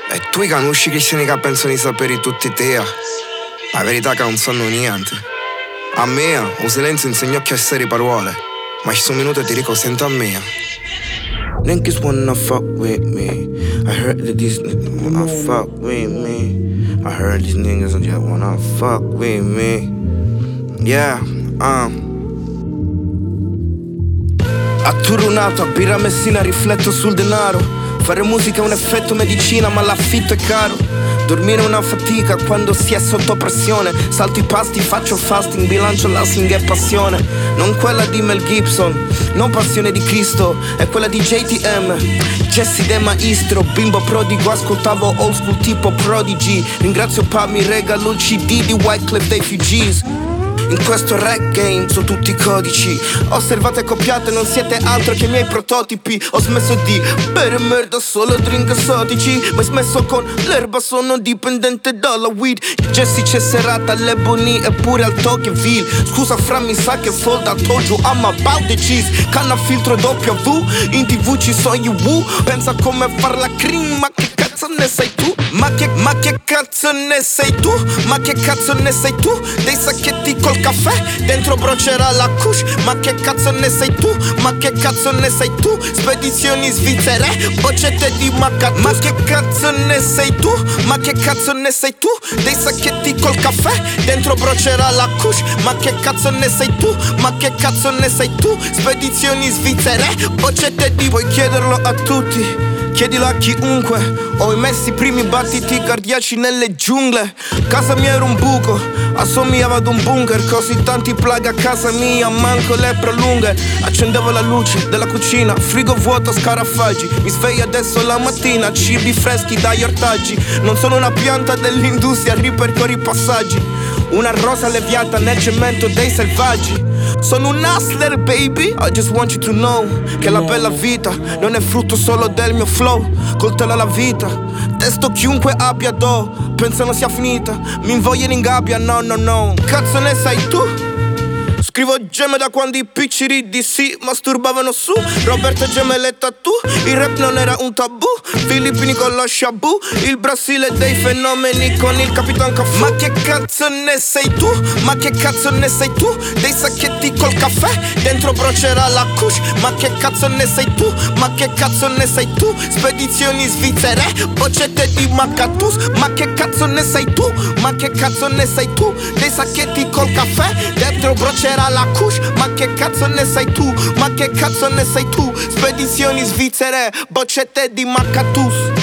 E tu conosci cristiani che pensano di sapere tutti te. La verità è che non sanno niente. A me, il silenzio insegna che essere parole. Ma ci sono minuti ti dico sento a me. Niggas wanna fuck with me. I heard that these niggas wanna fuck with me. I heard these niggas just wanna fuck with me. Yeah, A Turunato, a birra Messina rifletto sul denaro. Fare musica è un effetto medicina, ma l'affitto è caro. Dormire è una fatica quando si è sotto pressione. Salto i pasti, faccio fasting, bilancio l'hustling è passione. Non quella di Mel Gibson, non passione di Cristo, è quella di JTM, Jesse De Maestro. Bimbo prodigo, ascoltavo old school tipo Prodigy. Ringrazio Pa, mi regalo il CD di Wyclef dei Fugees. In questo rap game sono tutti codici. Osservate e copiate, non siete altro che i miei prototipi. Ho smesso di bere merda, solo drink esotici. Ma ho smesso con l'erba, sono dipendente dalla weed. Jesse c'è serata all'Ebony e pure al Tokyoville. Scusa fra, mi sa che folda, told you I'm about the cheese. Canna filtro W, in TV ci sono gli Woo. Pensa come far la cream, ma che cazzo ne sei tu? Ma che cazzo ne sei tu? Ma che cazzo ne sei tu? Dei sacchetti col caffè, dentro brocerà la kush. Ma che cazzo ne sei tu? Ma che cazzo ne sei tu? Spedizioni svizzere, boccette di Macatus. Ma che cazzo ne sei tu? Ma che cazzo ne sei tu? Dei sacchetti col caffè, dentro brocerà la kush. Ma che cazzo ne sei tu? Ma che cazzo ne sei tu? Spedizioni svizzere, boccette di... Puoi chiederlo a tutti, chiedilo a chiunque. Ho messo i primi battiti cardiaci nelle giungle. Casa mia era un buco, assomigliava ad un bunker. Così tanti plug a casa mia, manco le prolunghe. Accendevo la luce della cucina, frigo vuoto, scarafaggi. Mi sveglio adesso la mattina, cibi freschi dagli ortaggi. Non sono una pianta dell'industria, ripercorri i passaggi. Una rosa leviata nel cemento dei selvaggi. Sono un hustler, baby. I just want you to know che la bella vita non è frutto solo del mio flow. Coltello alla vita, testo chiunque abbia do. Pensano sia finita, mi invogliano in gabbia, no, no, no. Cazzo ne sai tu? Scrivo gemme da quando i picciri di si masturbavano su. Roberto Gemelletta tu, il rap non era un tabù. Filippini con lo Shabu, il Brasile dei fenomeni con il Capitan Cafu. Ma che cazzo ne sei tu? Ma che cazzo ne sei tu? Dei sacchetti col caffè, dentro brocerà la kush. Ma che cazzo ne sei tu? Ma che cazzo ne sei tu? Spedizioni svizzere, boccette di Macatus. Ma che cazzo ne sei tu? Ma che cazzo ne sei tu? Dei sacchetti col caffè, dentro brocerà la kush. Ma che cazzo ne sei tu? Ma che cazzo ne sei tu? Spedizioni svizzere, boccette di Macatus.